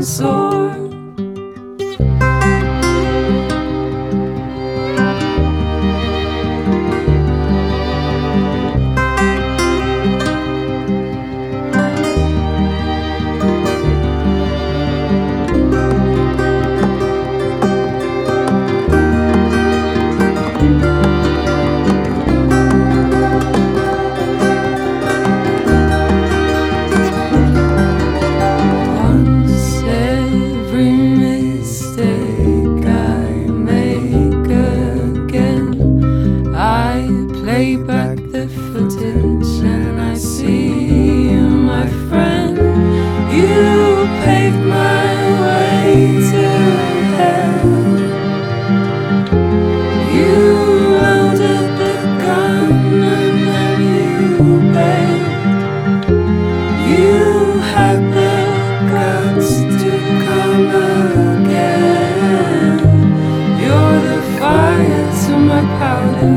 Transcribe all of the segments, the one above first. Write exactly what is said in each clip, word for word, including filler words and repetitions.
and soar. Play back the footage and I see you, my friend. You paved my way to hell. You loaded the gun and then you bailed. You had the guts to come again. You're the fire to my powder.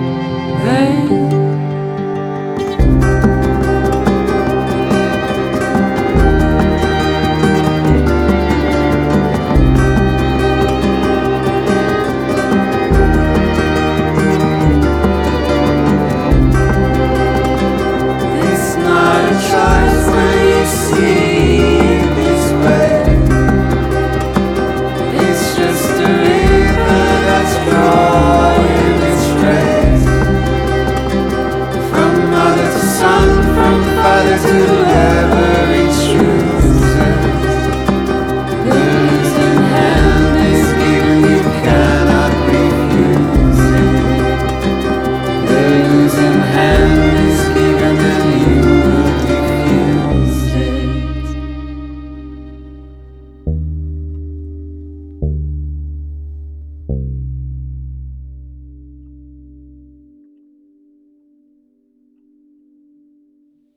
It's not a choice when you see this way. It's just a river that's drawing its rays. From mother to son, from father to every chooses. The losing hand is given, you cannot refuse it. The losing hand is given and